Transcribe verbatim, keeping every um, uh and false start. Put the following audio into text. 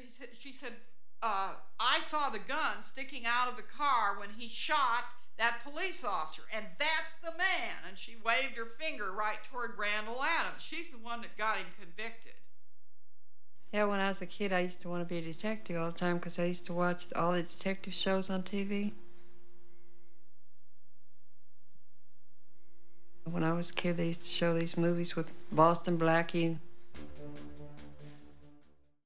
he said, she said, uh, I saw the gun sticking out of the car when he shot that police officer, and that's the man. And she waved her finger right toward Randall Adams. She's the one that got him convicted. Yeah, when I was a kid, I used to want to be a detective all the time because I used to watch all the detective shows on T V. When I was a kid, they used to show these movies with Boston Blackie,